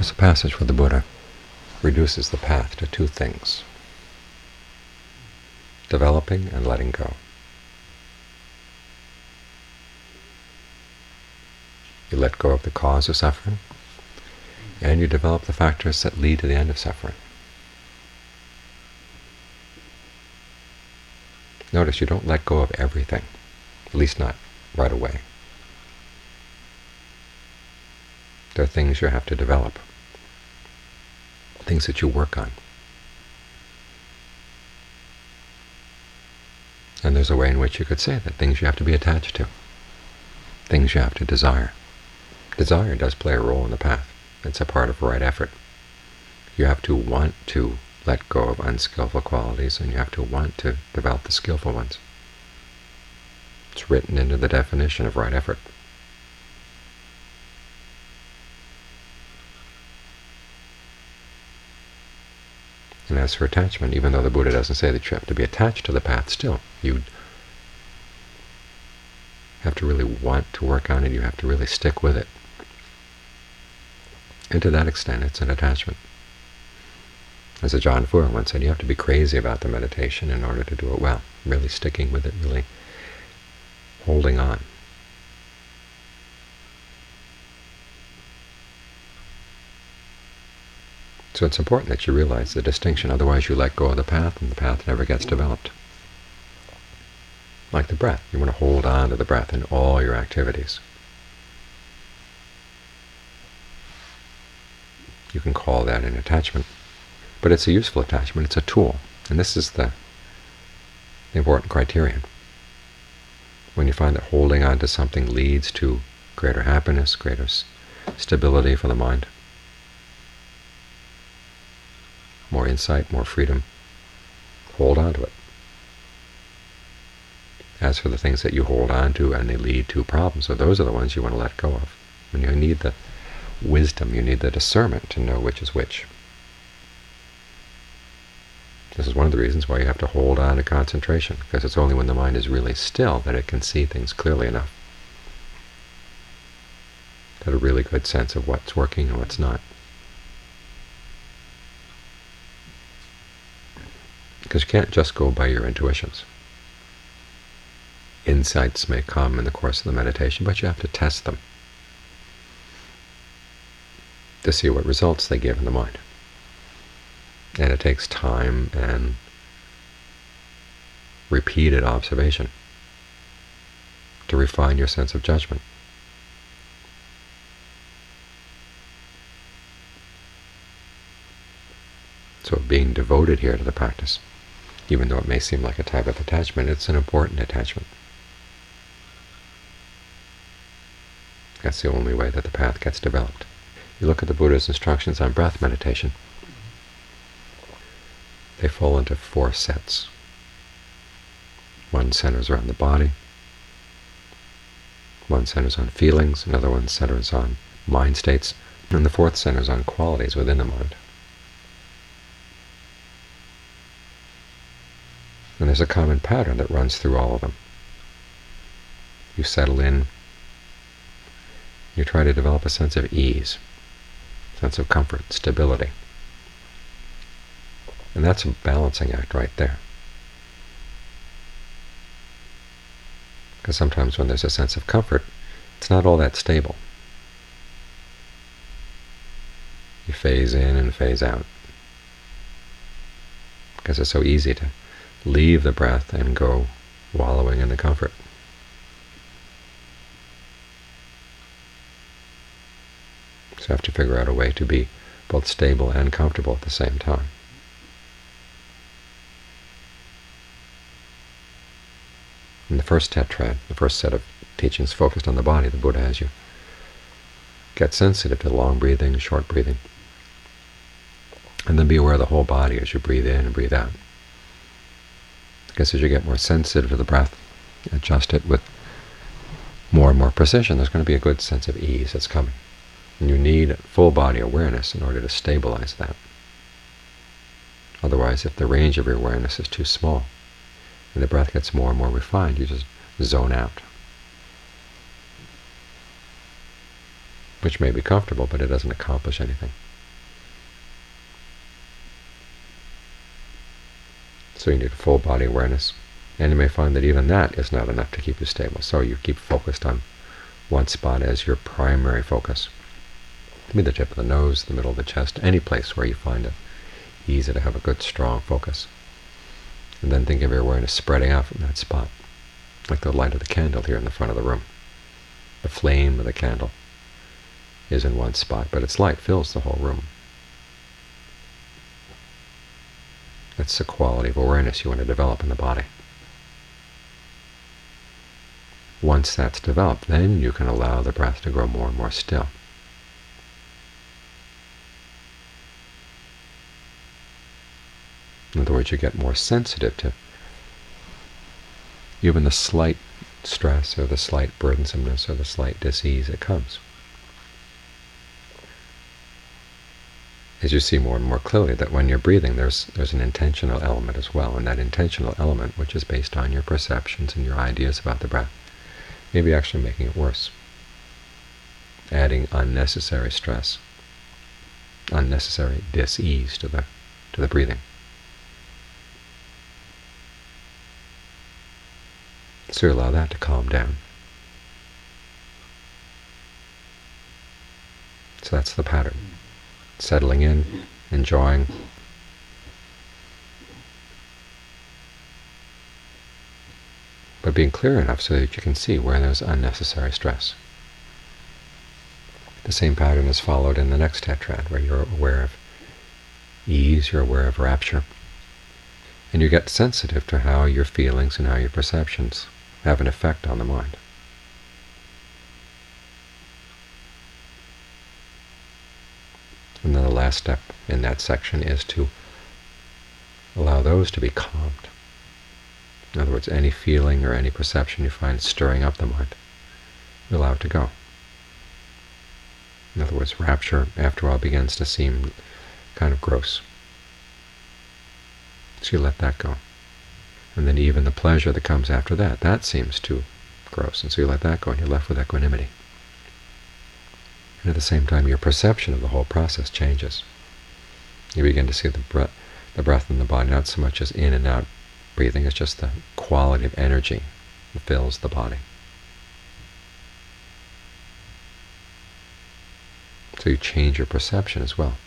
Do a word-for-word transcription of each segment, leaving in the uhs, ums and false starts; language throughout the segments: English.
There's a passage where the Buddha reduces the path to two things: developing and letting go. You let go of the cause of suffering, and you develop the factors that lead to the end of suffering. Notice you don't let go of everything, at least not right away. There are things you have to develop, things that you work on. And there's a way in which you could say that things you have to be attached to, things you have to desire. Desire does play a role in the path. It's a part of right effort. You have to want to let go of unskillful qualities, and you have to want to develop the skillful ones. It's written into the definition of right effort. And as for attachment, even though the Buddha doesn't say that you have to be attached to the path, still, you have to really want to work on it, you have to really stick with it. And to that extent, it's an attachment. As Ajahn Fuang once said, you have to be crazy about the meditation in order to do it well, really sticking with it, really holding on. So it's important that you realize the distinction, otherwise you let go of the path and the path never gets developed. Like the breath, you want to hold on to the breath in all your activities. You can call that an attachment, but it's a useful attachment, it's a tool, and this is the, the important criterion. When you find that holding on to something leads to greater happiness, greater stability for the mind, more insight, more freedom, hold on to it. As for the things that you hold on to and they lead to problems, so those are the ones you want to let go of. When you need the wisdom, you need the discernment to know which is which. This is one of the reasons why you have to hold on to concentration, because it's only when the mind is really still that it can see things clearly enough, to have a really good sense of what's working and what's not. Because you can't just go by your intuitions. Insights may come in the course of the meditation, but you have to test them to see what results they give in the mind. And it takes time and repeated observation to refine your sense of judgment. So being devoted here to the practice, even though it may seem like a type of attachment, it's an important attachment. That's the only way that the path gets developed. You look at the Buddha's instructions on breath meditation, they fall into four sets. One centers around the body, one centers on feelings, another one centers on mind states, and the fourth centers on qualities within the mind. And there's a common pattern that runs through all of them. You settle in, you try to develop a sense of ease, sense of comfort, stability. And that's a balancing act right there. Because sometimes when there's a sense of comfort, it's not all that stable. You phase in and phase out, because it's so easy to leave the breath and go wallowing in the comfort. So you have to figure out a way to be both stable and comfortable at the same time. In the first tetrad, the first set of teachings focused on the body, the Buddha has you get sensitive to long breathing, short breathing, and then be aware of the whole body as you breathe in and breathe out. I guess as you get more sensitive to the breath, adjust it with more and more precision, there's going to be a good sense of ease that's coming. And you need full body awareness in order to stabilize that. Otherwise, if the range of your awareness is too small, and the breath gets more and more refined, you just zone out. Which may be comfortable, but it doesn't accomplish anything. So you need full body awareness. And you may find that even that is not enough to keep you stable. So you keep focused on one spot as your primary focus. Maybe the tip of the nose, the middle of the chest, any place where you find it easy to have a good, strong focus. And then think of your awareness spreading out from that spot, like the light of the candle here in the front of the room. The flame of the candle is in one spot, but its light fills the whole room. That's the quality of awareness you want to develop in the body. Once that's developed, then you can allow the breath to grow more and more still. In other words, you get more sensitive to even the slight stress or the slight burdensomeness or the slight disease that comes. As you see more and more clearly that when you're breathing, there's there's an intentional element as well, and that intentional element, which is based on your perceptions and your ideas about the breath, maybe actually making it worse, adding unnecessary stress, unnecessary dis-ease to the to the breathing. So you allow that to calm down. So that's the pattern. Settling in, enjoying, but being clear enough so that you can see where there's unnecessary stress. The same pattern is followed in the next tetrad, where you're aware of ease, you're aware of rapture, and you get sensitive to how your feelings and how your perceptions have an effect on the mind. And then the last step in that section is to allow those to be calmed. In other words, any feeling or any perception you find stirring up the mind, you allow it to go. In other words, rapture after a while begins to seem kind of gross. So you let that go. And then even the pleasure that comes after that, that seems too gross. And so you let that go, and you're left with equanimity. And at the same time, your perception of the whole process changes. You begin to see the breath, the breath in the body, not so much as in and out breathing, it's just the quality of energy that fills the body. So you change your perception as well.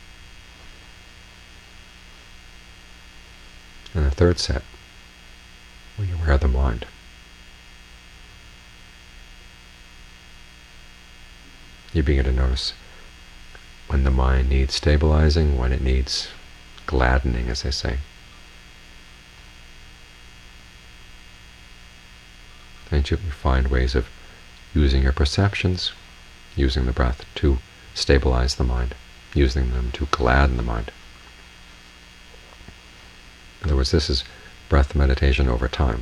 And the third set, when you're aware of the mind, you begin to notice when the mind needs stabilizing, when it needs gladdening, as they say. And you find ways of using your perceptions, using the breath to stabilize the mind, using them to gladden the mind. In other words, this is breath meditation over time.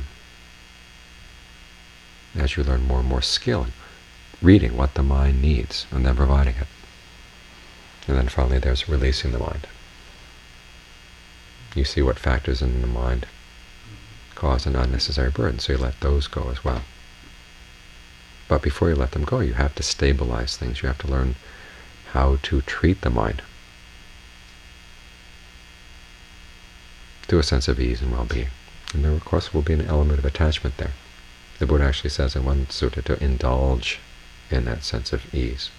As you learn more and more skill in reading what the mind needs and then providing it. And then finally there's releasing the mind. You see what factors in the mind cause an unnecessary burden, so you let those go as well. But before you let them go, you have to stabilize things. You have to learn how to treat the mind to a sense of ease and well-being. And there, of course, will be an element of attachment there. The Buddha actually says in one sutta to indulge in that sense of ease.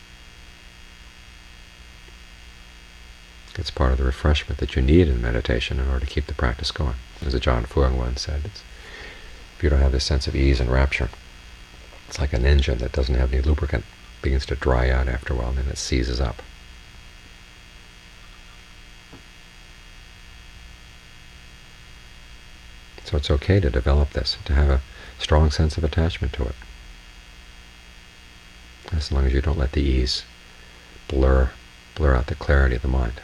It's part of the refreshment that you need in meditation in order to keep the practice going. As Ajaan Fuang once said, it's, if you don't have this sense of ease and rapture, it's like an engine that doesn't have any lubricant. It begins to dry out after a while, and then it seizes up. So it's okay to develop this, to have a strong sense of attachment to it, as long as you don't let the ease blur, blur out the clarity of the mind.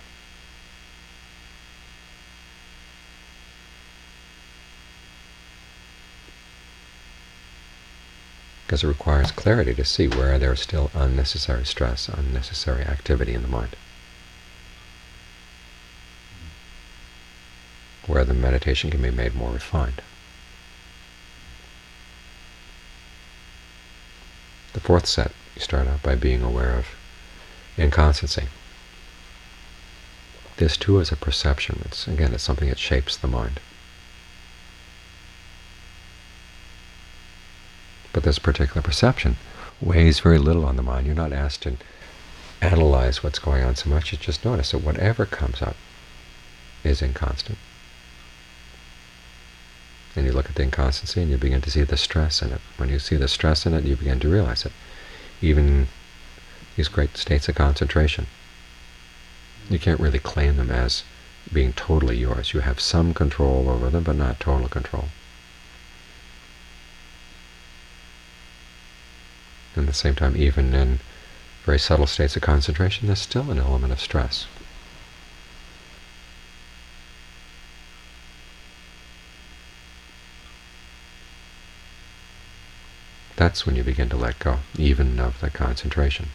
Because it requires clarity to see where there is still unnecessary stress, unnecessary activity in the mind, where the meditation can be made more refined. The fourth set, you start out by being aware of inconstancy. this too is a perception. It's, again, it's something that shapes the mind. But this particular perception weighs very little on the mind. You're not asked to analyze what's going on so much. You just notice that whatever comes up is inconstant. And you look at the inconstancy and you begin to see the stress in it. When you see the stress in it, you begin to realize it. Even these great states of concentration, you can't really claim them as being totally yours. You have some control over them, but not total control. And at the same time, even in very subtle states of concentration, there's still an element of stress. That's when you begin to let go, even of the concentration.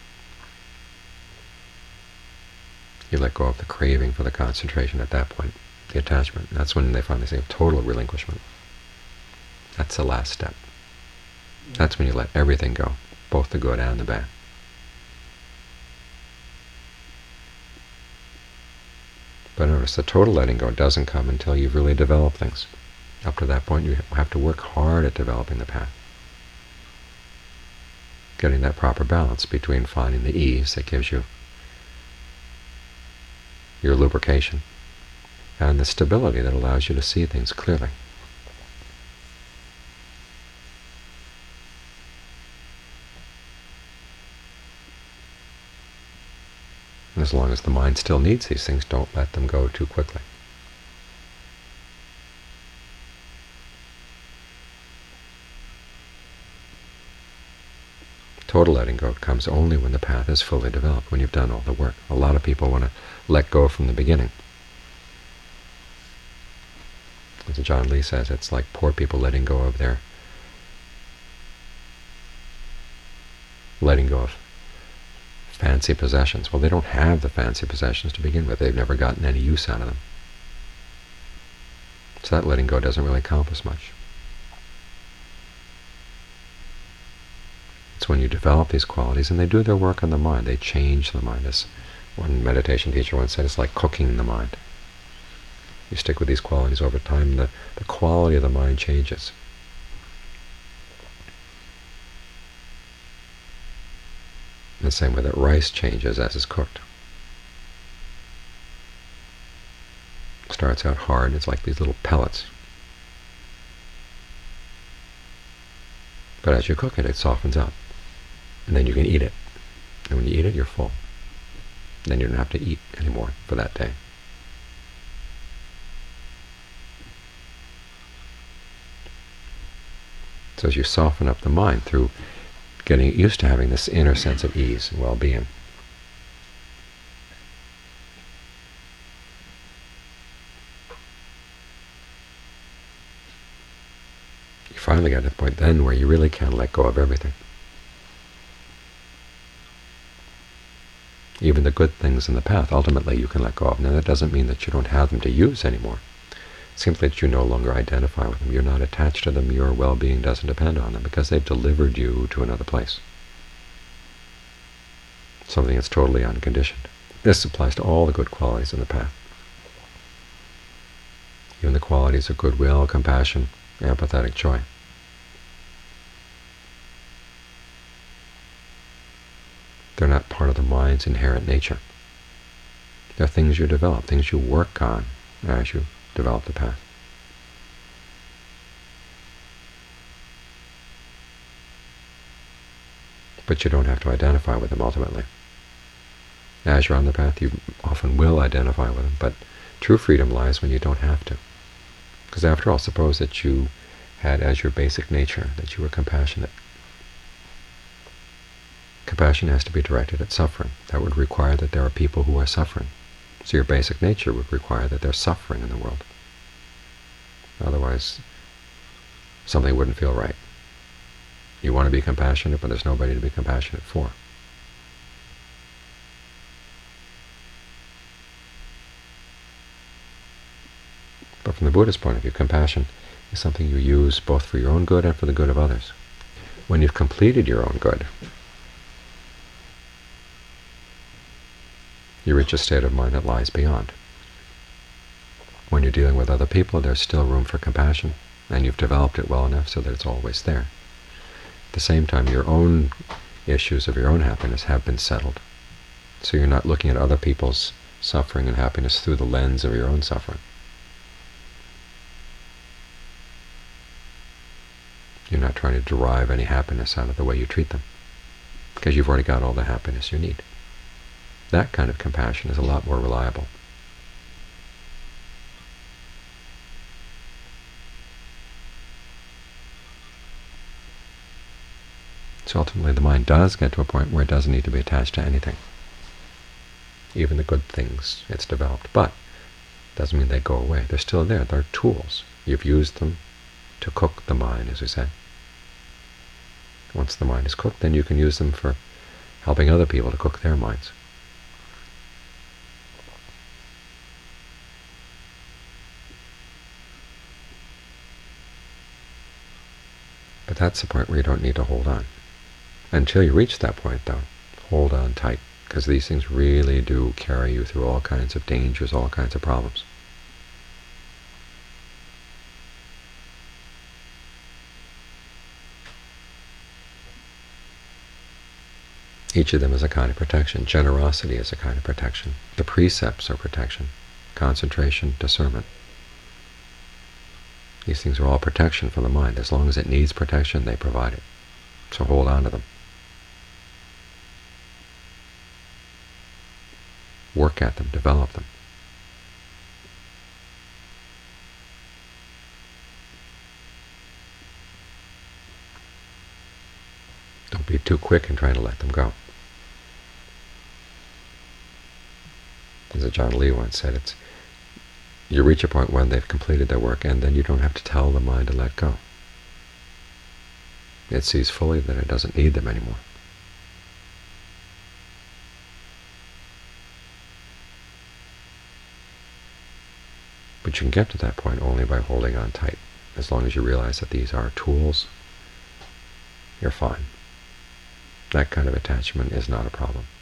You let go of the craving for the concentration at that point, the attachment. That's when they finally say total relinquishment. That's the last step. That's when you let everything go, both the good and the bad. But notice the total letting go doesn't come until you've really developed things. Up to that point, you have to work hard at developing the path, getting that proper balance between finding the ease that gives you your lubrication and the stability that allows you to see things clearly. And as long as the mind still needs these things, don't let them go too quickly. Total letting go comes only when the path is fully developed, when you've done all the work. A lot of people want to let go from the beginning. As John Lee says, it's like poor people letting go of their letting go of fancy possessions. Well, they don't have the fancy possessions to begin with. They've never gotten any use out of them. So that letting go doesn't really accomplish much. It's when you develop these qualities, and they do their work on the mind. They change the mind. As one meditation teacher once said, it's like cooking the mind. You stick with these qualities over time, the, the quality of the mind changes. In the same way that rice changes as it's cooked. It starts out hard. It's like these little pellets. But as you cook it, it softens up. And then you can eat it. And when you eat it, you're full. And then you don't have to eat anymore for that day. So as you soften up the mind through getting used to having this inner sense of ease and well-being, you finally get to the point then where you really can let go of everything. Even the good things in the path, ultimately you can let go of. Now that doesn't mean that you don't have them to use anymore. Simply that you no longer identify with them. You're not attached to them. Your well-being doesn't depend on them because they've delivered you to another place. Something that's totally unconditioned. This applies to all the good qualities in the path. Even the qualities of goodwill, compassion, empathetic joy. They're not part of the mind's inherent nature. They're things you develop, things you work on as you develop the path. But you don't have to identify with them ultimately. As you're on the path, you often will identify with them, but true freedom lies when you don't have to. Because after all, suppose that you had as your basic nature that you were compassionate. Compassion has to be directed at suffering. That would require that there are people who are suffering. So your basic nature would require that there's suffering in the world. Otherwise, something wouldn't feel right. You want to be compassionate, but there's nobody to be compassionate for. But from the Buddhist point of view, compassion is something you use both for your own good and for the good of others. When you've completed your own good, you reach a state of mind that lies beyond. When you're dealing with other people, there's still room for compassion, and you've developed it well enough so that it's always there. At the same time, your own issues of your own happiness have been settled. So you're not looking at other people's suffering and happiness through the lens of your own suffering. You're not trying to derive any happiness out of the way you treat them, because you've already got all the happiness you need. That kind of compassion is a lot more reliable. So ultimately the mind does get to a point where it doesn't need to be attached to anything, even the good things it's developed. But it doesn't mean they go away. They're still there. They're tools. You've used them to cook the mind, as we say. Once the mind is cooked, then you can use them for helping other people to cook their minds. But that's the point where you don't need to hold on. Until you reach that point, though, hold on tight, because these things really do carry you through all kinds of dangers, all kinds of problems. Each of them is a kind of protection. Generosity is a kind of protection. The precepts are protection. Concentration, discernment. These things are all protection for the mind. As long as it needs protection, they provide it. So hold on to them. Work at them, develop them. Don't be too quick in trying to let them go. As John Lee once said, it's you reach a point when they've completed their work, and then you don't have to tell the mind to let go. It sees fully that it doesn't need them anymore. But you can get to that point only by holding on tight. As long as you realize that these are tools, you're fine. That kind of attachment is not a problem.